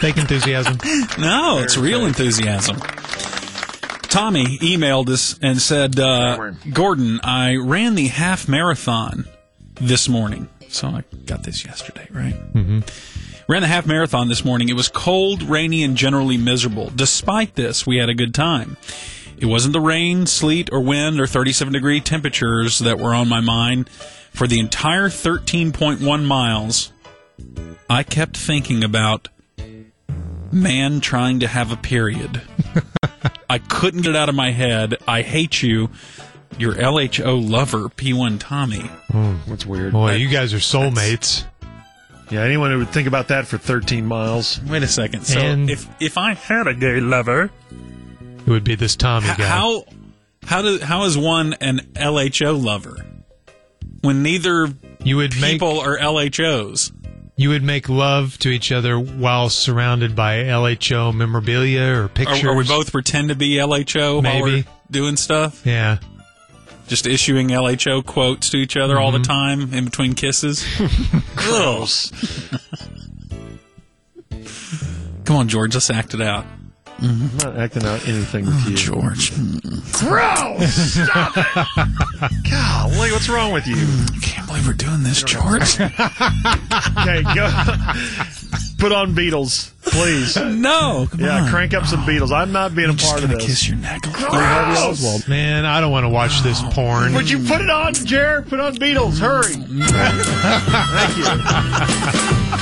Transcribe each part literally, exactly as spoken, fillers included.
Fake enthusiasm. No, it's real fake. enthusiasm. Tommy emailed us and said, uh, Gordon, I ran the half marathon this morning. So I got this yesterday, right? Mm-hmm. Ran the half marathon this morning. It was cold, rainy, and generally miserable. Despite this, we had a good time. It wasn't the rain, sleet, or wind, or thirty-seven degree temperatures that were on my mind. For the entire thirteen point one miles, I kept thinking about man trying to have a period. I couldn't get it out of my head. I hate you. Your L H O lover, P one Tommy. Oh, that's weird. Boy, that, you guys are soulmates. Yeah, anyone who would think about that for thirteen miles. Wait a second. So and if if I had a gay lover, it would be this Tommy h- guy. How how do how is one an L H O lover when neither you would people make, are L H Os? You would make love to each other while surrounded by L H O memorabilia or pictures. Or, or we both pretend to be L H O Maybe. while we're doing stuff? Yeah. Just issuing L H O quotes to each other mm-hmm. all the time in between kisses. Gross. Come on, George, let's act it out. Mm-hmm. I'm not acting out anything with oh, you. George. Gross! Stop it! Golly, what's wrong with you? I can't believe we're doing this, George. Okay, go. Put on Beatles, please. No, come yeah, on. crank up some Beatles. I'm not being I'm a part just of this. Kiss your neck. Harvey Oswald. Man, I don't want to watch this porn. Would you put it on, Jer? Put on Beatles. Hurry. Thank you.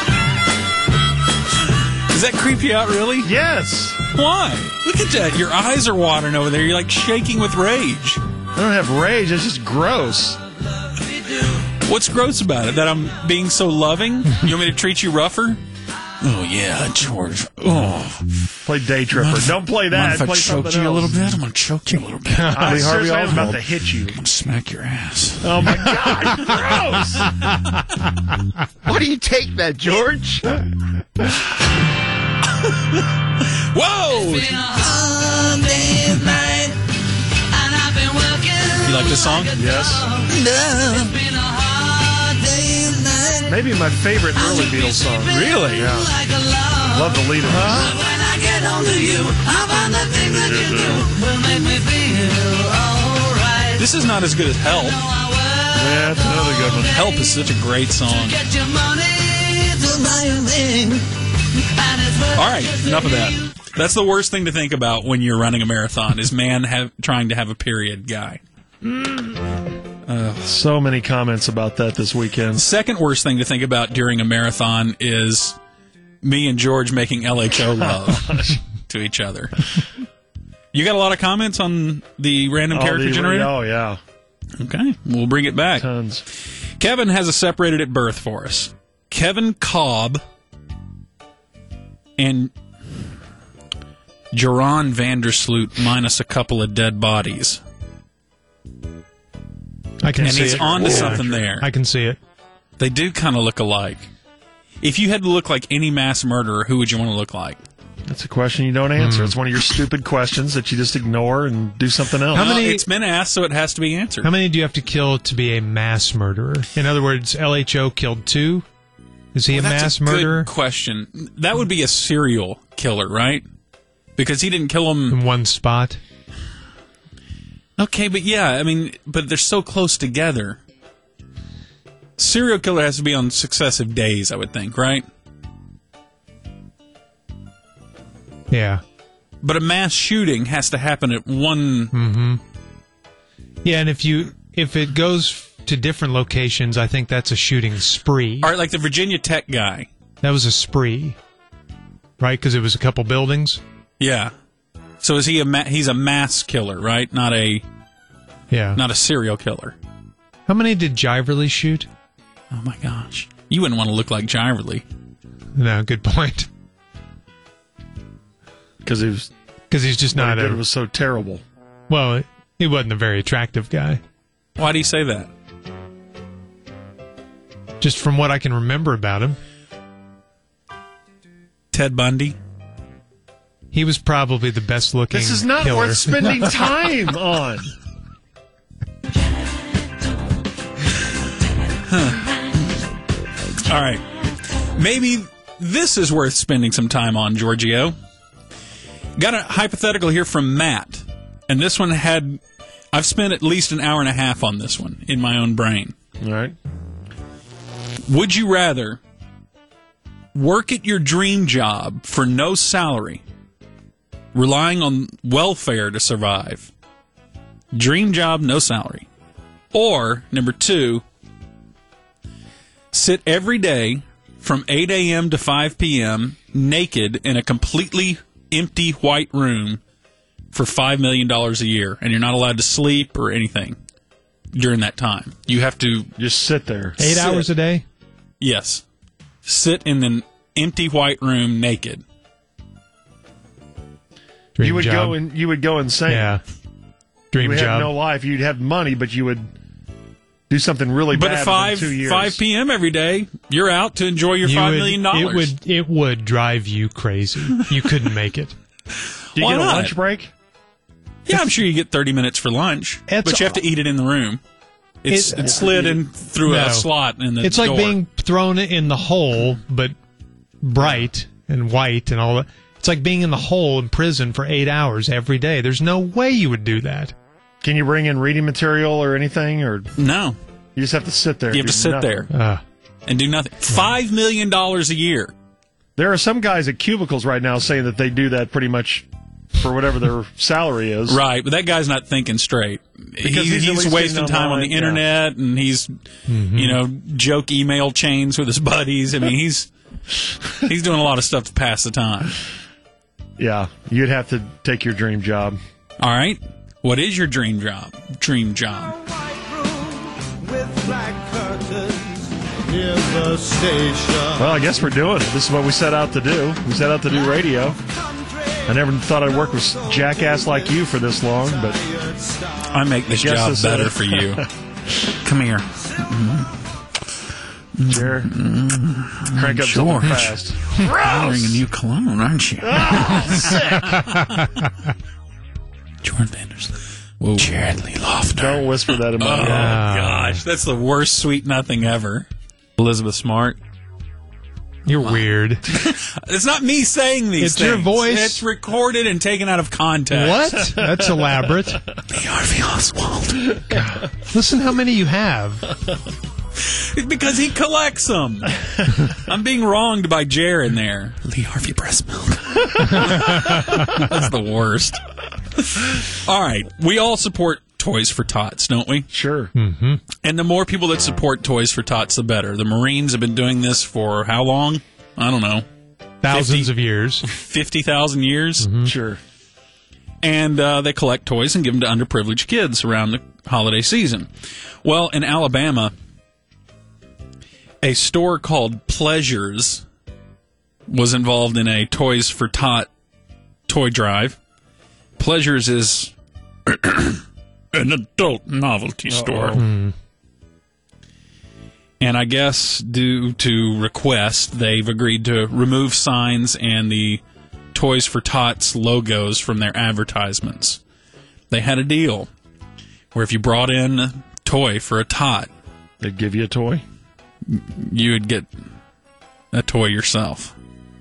Does that creep you out, really? Yes. Why? Look at that. Your eyes are watering over there. You're like shaking with rage. I don't have rage. It's just gross. What's gross about it? That I'm being so loving? You want me to treat you rougher? Oh, yeah, George. Oh. Play Day Tripper. If, don't play that. If I play choke you else. a little bit, I'm going to choke you a little bit. I mean, Harvey Oswald about to hit you. I'm going to smack your ass. Oh, my God. Gross. Why do you take that, George? Whoa! You like this song? Yes. Maybe my favorite early Beatles song. Really? Yeah. Love the lead of huh? This is not as good as Help. Yeah, that's another good one. Help is such a great song. All right, enough of that. That's the worst thing to think about when you're running a marathon is man have, trying to have a period guy. Uh, so many comments about that this weekend. Second worst thing to think about during a marathon is me and George making L H O love to each other. You got a lot of comments on the random oh, character the, generator? Oh, yeah. Okay, we'll bring it back. Tons. Kevin has a separated at birth for us. Kevin Cobb and Jaron Vandersloot minus a couple of dead bodies. I can and see he's it. on to yeah, something sure. there. I can see it. They do kind of look alike. If you had to look like any mass murderer, who would you want to look like? That's a question you don't answer. Mm. It's one of your stupid questions that you just ignore and do something else. How many? It's been asked, so it has to be answered. How many do you have to kill to be a mass murderer? In other words, L H O killed two? Is he well, a that's mass a murderer? Good question. That would be a serial killer, right? Because he didn't kill him in one spot. Okay, but yeah, I mean, but they're so close together. Serial killer has to be on successive days, I would think, right? Yeah. But a mass shooting has to happen at one. Mm-hmm. Yeah, and if you if it goes to different locations, I think that's a shooting spree. All right, like the Virginia Tech guy. That was a spree, right? Because it was a couple buildings. Yeah. So is he a ma- he's a mass killer, right? Not a yeah, not a serial killer. How many did Jiverly shoot? Oh my gosh, you wouldn't want to look like Jiverly. No, good point. Because he was because he's just not. What he did a, was so terrible. Well, he wasn't a very attractive guy. Why do you say that? Just from what I can remember about him. Ted Bundy. He was probably the best looking. This is not killer. worth spending time on. Huh. All right. Maybe this is worth spending some time on, Giorgio. Got a hypothetical here from Matt. And this one had... I've spent at least an hour and a half on this one in my own brain. All right. Would you rather work at your dream job for no salary, relying on welfare to survive? Dream job, no salary. Or, number two, sit every day from eight a.m. to five p.m. naked in a completely empty white room for five million dollars a year, and you're not allowed to sleep or anything during that time. You have to... Just sit there. Eight Sit. hours a day? Yes. Sit in an empty white room naked. Dream you would job. go and you would go insane. Yeah. Dream You would job. have no life. You'd have money, but you would do something really But bad at five within two years. five p.m. every day, you're out to enjoy your You five would- million dollars. It would it would drive you crazy. You couldn't make it. Do you Why get a not? lunch break? Yeah, I'm sure you get thirty minutes for lunch, It's but you have to eat it in the room. It's, It- it's slid in through No. a slot in the It's like door. being thrown in the hole, but bright and white and all that. It's like being in the hole in prison for eight hours every day. There's no way you would do that. Can you bring in reading material or anything, or No, you just have to sit there? you and have to do sit nothing? there Uh, and do nothing. Five million dollars a year. There are some guys at cubicles right now saying that they do that pretty much for whatever their salary is. Right, but that guy's not thinking straight. Because He- he's at he's least wasting getting time on online, the yeah. internet, and he's, you know, joke email chains with his buddies. I mean, he's he's doing a lot of stuff to pass the time. Yeah, you'd have to take your dream job. All right, what is your dream job? Dream job. Well, I guess we're doing it. This is what we set out to do. We set out to do radio. I never thought I'd work with jackass like you for this long, but I make this Guess job this better is- for you. Come here. Jer, crank up something fast. You're wearing a new cologne, aren't you? Jordan Anderson. Whoa. Jared Lee Lofner. Don't whisper that in my Oh, ear. gosh. That's the worst sweet nothing ever. Elizabeth Smart. you're weird. It's not me saying these It's things. your voice. It's recorded and taken out of context. What? That's elaborate. Lee Harvey Oswald. Listen how many you have. Because he collects them. I'm being wronged by Jared there. Lee Harvey breast milk. That's the worst. All right. We all support Toys for Tots, don't we? Sure. And the more people that support Toys for Tots, the better. The Marines have been doing this for how long? I don't know. Thousands fifty of years. fifty thousand years? Sure. And uh, they collect toys and give them to underprivileged kids around the holiday season. Well, in Alabama, a store called Pleasures was involved in a Toys for Tot toy drive. Pleasures is an adult novelty store. And I guess due to request, they've agreed to remove signs and the Toys for Tots logos from their advertisements. They had a deal where if you brought in a toy for a tot, They'd give you a toy. you would get a toy yourself.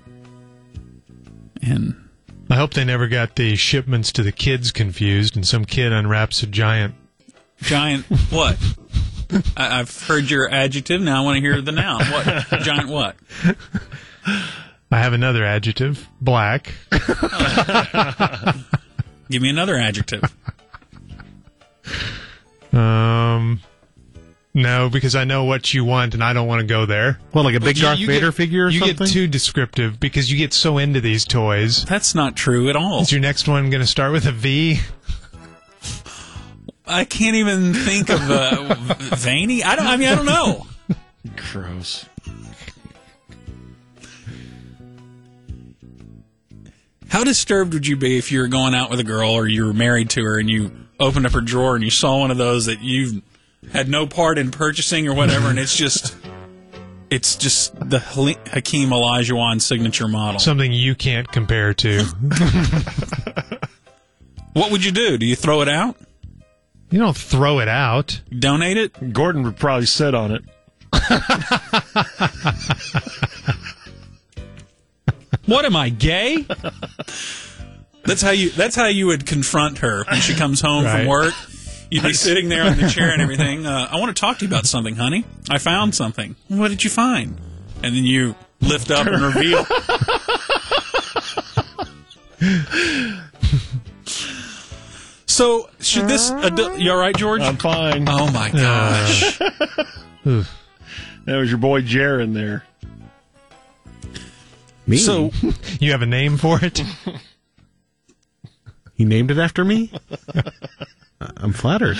And I hope they never got the shipments to the kids confused and some kid unwraps a giant. giant what? I, I've heard your adjective. Now I want to hear the noun. What? Giant what? I have another adjective. Black. Give me another adjective. Um, no, because I know what you want and I don't want to go there. Well, like a big You- Darth you Vader get- figure or you something? get too descriptive because you get so into these toys. That's not true at all. Is your next one going to start with a V? I can't even think of uh, veiny. I don't. I mean, I don't know. Gross. How disturbed would you be if you were going out with a girl or you were married to her and you opened up her drawer and you saw one of those that you had no part in purchasing or whatever, and it's just, it's just the Hakeem Olajuwon signature model. Something you can't compare to. What would you do? Do you throw it out? You don't throw it out. Donate it? Gordon would probably sit on it. What am I, gay? That's how you. That's how you would confront her when she comes home Right. from work. You'd be sitting there in the chair and everything. Uh, I want to talk to you about something, honey. I found something. What did you find? And then you lift up and reveal. So should this? Adu- you all right, George? I'm fine. Oh my gosh! That was your boy Jaron there. Me? So You have a name for it? He named it after me? I'm flattered.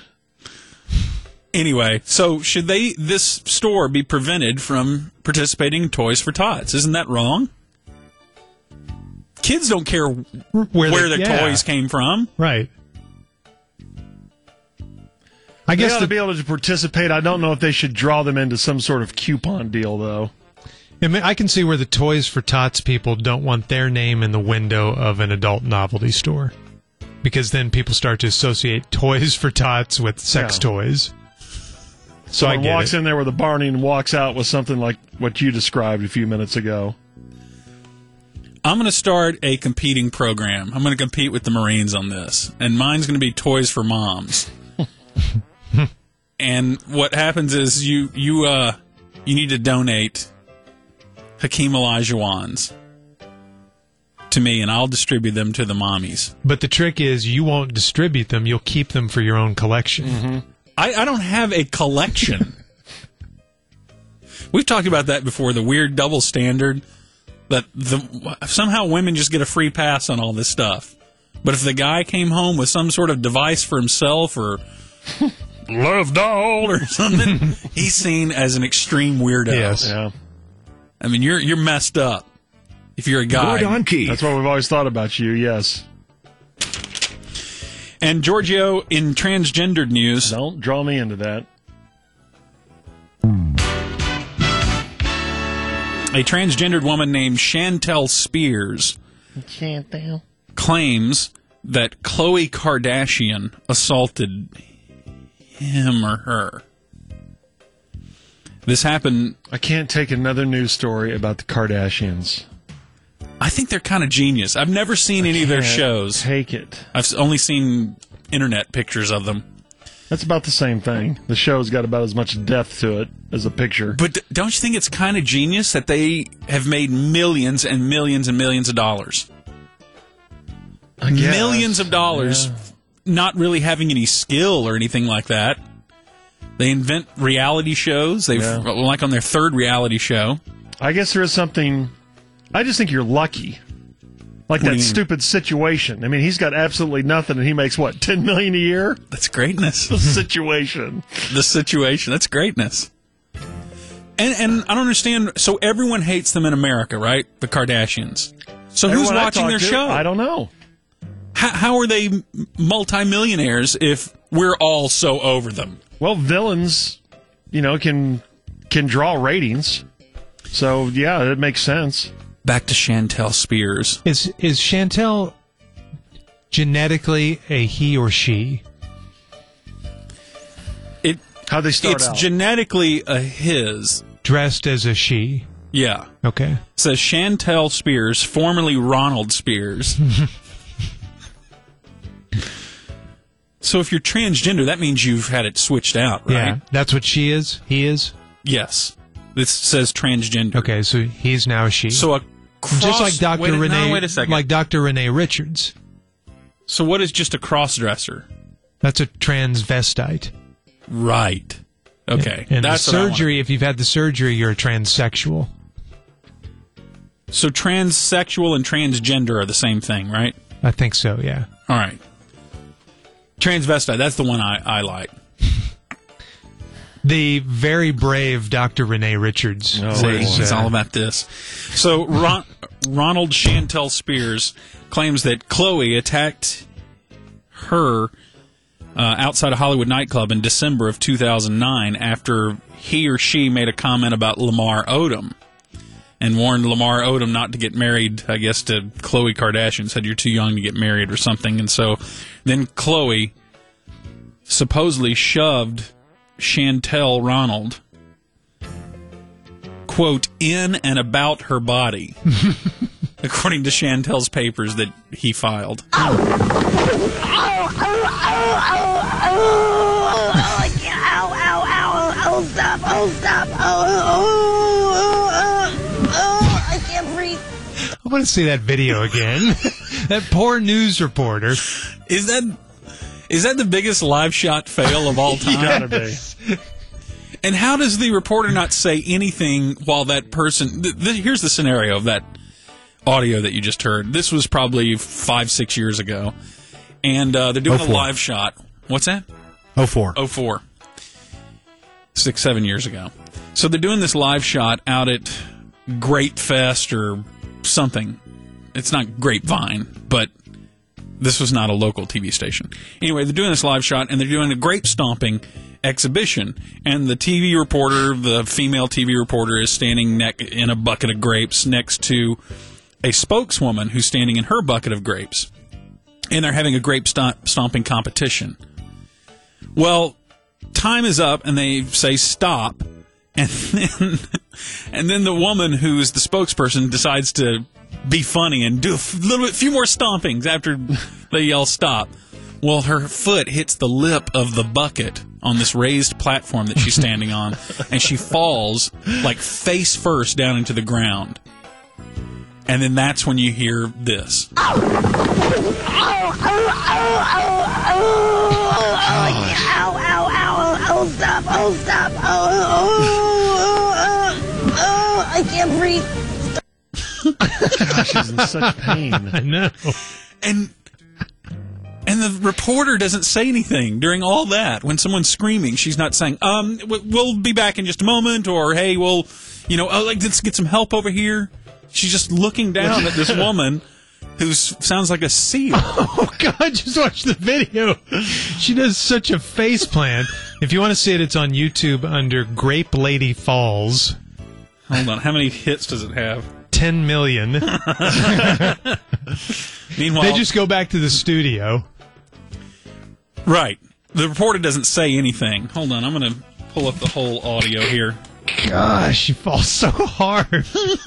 anyway, so should they? This store be prevented from participating in Toys for Tots? Isn't that wrong? Kids don't care Where, where they- the yeah. toys came from. Right. I They guess ought the, to be able to participate. I don't know if they should draw them into some sort of coupon deal, though. I mean, I can see where the Toys for Tots people don't want their name in the window of an adult novelty store. Because then people start to associate Toys for Tots with sex Yeah. toys. So I Someone get walks it. in there with a Barney and walks out with something like what you described a few minutes ago. I'm going to start a competing program. I'm going to compete with the Marines on this, and mine's going to be Toys for Moms. And what happens is you you uh you need to donate Hakeem Olajuwons to me, and I'll distribute them to the mommies. But the trick is you won't distribute them. You'll keep them for your own collection. I, I don't have a collection. We've talked about that before, the weird double standard that the somehow women just get a free pass on all this stuff. But if the guy came home with some sort of device for himself or love doll or something, he's seen as an extreme weirdo. Yes. Yeah. I mean, you're you're messed up if you're a guy. Gordon Keith. That's what we've always thought about you, yes. And Giorgio, in transgendered news, Don't draw me into that. a transgendered woman named Chantel Spears Chantel. claims that Khloe Kardashian assaulted him or her. This happened. I can't take another news story about the Kardashians. I think they're kind of genius. I've never seen any of their Can't shows. Take it. I've s- only seen internet pictures of them. That's about the same thing. The show's got about as much depth to it as a picture. But d- don't you think it's kind of genius that they have made millions and millions and millions of dollars? I guess. Millions of dollars, Yeah. not really having any skill or anything like that. They invent reality shows. They've Yeah. like on their third reality show. I guess there is something. I just think you're lucky. Like What do that you mean? stupid situation. I mean, he's got absolutely nothing, and he makes what, ten million a year? That's greatness. The situation. The situation. That's greatness. And and I don't understand. So everyone hates them in America, right? The Kardashians. So who's Everyone I watching talk their to, show? I don't know. How, how are they m- multimillionaires if we're all so over them? Well, villains, you know, can can draw ratings. So yeah, it makes sense. Back to Chantel Spears. Is is Chantel genetically a he or she? It How they start it's out. genetically a his. Dressed as a she? Yeah. Okay. It says Chantel Spears, formerly Ronald Spears. So if you're transgender, that means you've had it switched out, right? Yeah. That's what she is? He is? Yes. This says transgender. Okay, so he's now a she. So a cross, just like Doctor wait, Renee No, wait a second. like Doctor Renee Richards. So what is just a cross-dresser? That's a transvestite. Right. Okay. And That's the what I wanted. surgery, if you've had the surgery, you're a transsexual. So transsexual and transgender are the same thing, right? I think so, yeah. All right. Transvestite, that's the one I, I like. The very brave Doctor Renee Richards. Oh, See, was, it's uh, all about this. So Ron, Ronald Chantel Spears claims that Khloe attacked her uh, outside a Hollywood nightclub in December of two thousand nine after he or she made a comment about Lamar Odom and warned Lamar Odom not to get married, I guess, to Khloe Kardashian, said you're too young to get married or something. And so then Khloe supposedly shoved Chantel Ronald, quote, in and about her body. according to Chantel's papers that he filed. Oh, oh, oh, oh, oh, oh, I can't, ow, ow, ow, oh, stop, oh, stop, oh, oh, oh, oh, oh, I can't breathe. I want to see that video again. That poor news reporter. Is that is that the biggest live shot fail of all time? Gotta be. And how does the reporter not say anything while that person... Th- th- here's the scenario of that audio that you just heard. This was probably five, six years ago. And uh, they're doing oh a live shot. What's that? Oh four. Oh four. Six, seven years ago. So they're doing this live shot out at Grape Fest or something. It's not Grapevine, but this was not a local T V station. Anyway, they're doing this live shot, and they're doing a grape stomping exhibition. And the T V reporter, the female T V reporter, is standing ne- in a bucket of grapes next to a spokeswoman who's standing in her bucket of grapes. And they're having a grape stomp- stomping competition. Well, time is up, and they say stop. And then, and then the woman who is the spokesperson decides to be funny and do a f- little bit, few more stompings after they yell stop. Well, her foot hits the lip of the bucket on this raised platform that she's standing on, and she falls like face first down into the ground. And then that's when you hear this. Oh, oh, oh, oh, oh, oh, ow, ow, ow, oh, stop, oh, stop, oh, oh, oh, oh, I can't breathe. Gosh, she's in such pain. I know. And and the reporter doesn't say anything during all that. When someone's screaming, she's not saying, um, we'll be back in just a moment, or, hey, we'll, you know, oh, like, let's get some help over here. She's just looking down at this woman who sounds like a seal. Oh, God, just watch the video. She does such a face plant. If you want to see it, it's on YouTube under Grape Lady Falls. Hold on. How many hits does it have? ten million. Meanwhile, they just go back to the studio. Right. The reporter doesn't say anything. Hold on. I'm going to pull up the whole audio here. Gosh, she falls so hard.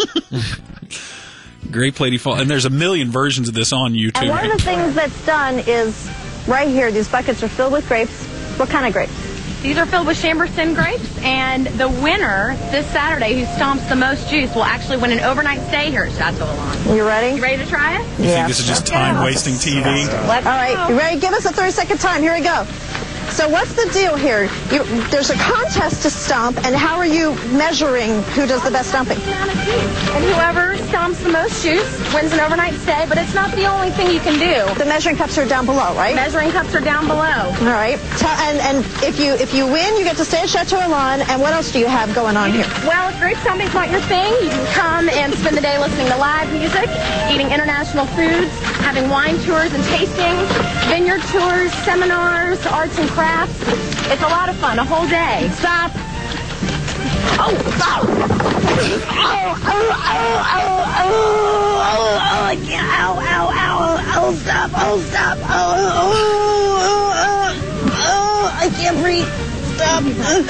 Grape Lady Fall. And there's a million versions of this on YouTube. And one of the things that's done is, right here, these buckets are filled with grapes. What kind of grapes? These are filled with Chamberson grapes, and the winner this Saturday who stomps the most juice will actually win an overnight stay here at Chateau Elan. You ready? You ready to try it? You think this is just time-wasting T V? Let's All right, go. you ready? Give us a thirty-second time. Here we go. So what's the deal here? You, there's a contest to stomp, and how are you measuring who does the best stomping? And whoever stomps the most juice wins an overnight stay, but it's not the only thing you can do. The measuring cups are down below, right? Measuring cups are down below. All right. Tell, and and if you if you win, you get to stay at Chateau Elan. And what else do you have going on here? Well, if grape stomping's not your thing, you can come and spend the day listening to live music, eating international foods, having wine tours and tastings, vineyard tours, seminars, arts and crafts. It's a lot of fun, a whole day. Stop. Oh, stop! Oh, oh, oh, oh, oh, oh, oh, I can't, ow, ow, ow, oh, stop, oh, stop, oh, oh, oh, oh, oh, I can't breathe, stop.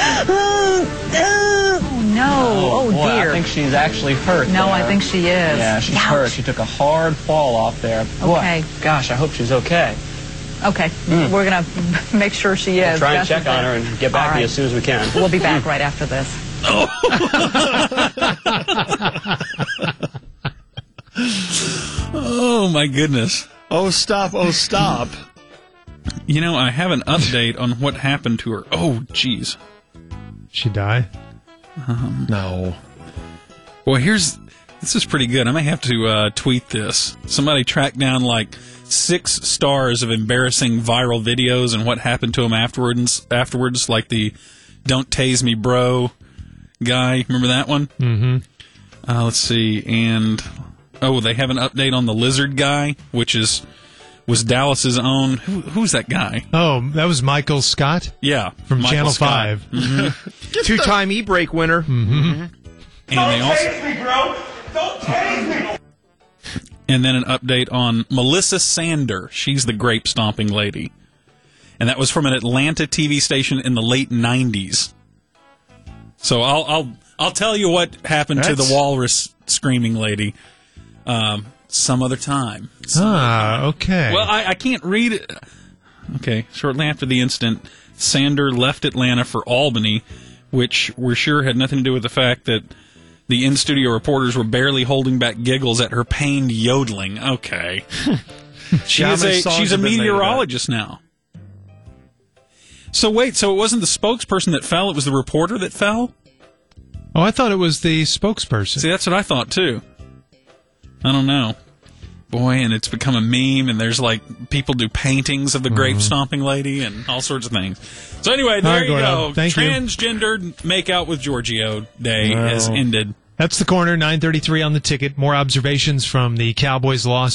Oh, no. Oh, Oh, boy, dear. I think she's actually hurt. No, there. I think she is. Yeah, she's Ouch. hurt. She took a hard fall off there. Boy, Okay. gosh, I hope she's okay. Okay, Mm. we're going to make sure she is. We'll try and That's check the on her thing. and get back All to you right. as soon as we can. We'll be back right after this. Oh, my goodness. Oh, stop. Oh, stop. You know, I have an update on what happened to her. Oh, jeez. She die? Um, No. Well, here's... This is pretty good. I may have to uh, tweet this. Somebody tracked down, like, six stars of embarrassing viral videos and what happened to them afterwards, afterwards like the Don't Tase Me Bro guy. Remember that one? Mm-hmm. Uh, let's see. And, oh, they have an update on the Lizard guy, which is was Dallas's own. Who, who's that guy? Oh, that was Michael Scott? Yeah. From Michael Channel Scott. five. Mm-hmm. Two-time E-Break winner. Mm-hmm. And they also... And then an update on Melissa Sander. She's the grape stomping lady. And that was from an Atlanta T V station in the late nineties. So I'll I'll I'll tell you what happened to That's- the walrus screaming lady Um, some other time. Some Ah, other time. okay. Well, I, I can't read it. Okay, shortly after the incident, Sander left Atlanta for Albany, which we're sure had nothing to do with the fact that the in-studio reporters were barely holding back giggles at her pained yodeling. Okay. She Yeah, is how many a, songs she's a have been made of that? meteorologist now. So wait, so it wasn't the spokesperson that fell, it was the reporter that fell? Oh, I thought it was the spokesperson. See, that's what I thought, too. I don't know. Boy, and it's become a meme, and there's, like, people do paintings of the grape stomping lady and all sorts of things. So anyway, there All right, you Gordo. go. Thank you. Transgendered make-out with Giorgio Day No. has ended. That's the corner, nine thirty-three on the ticket. More observations from the Cowboys loss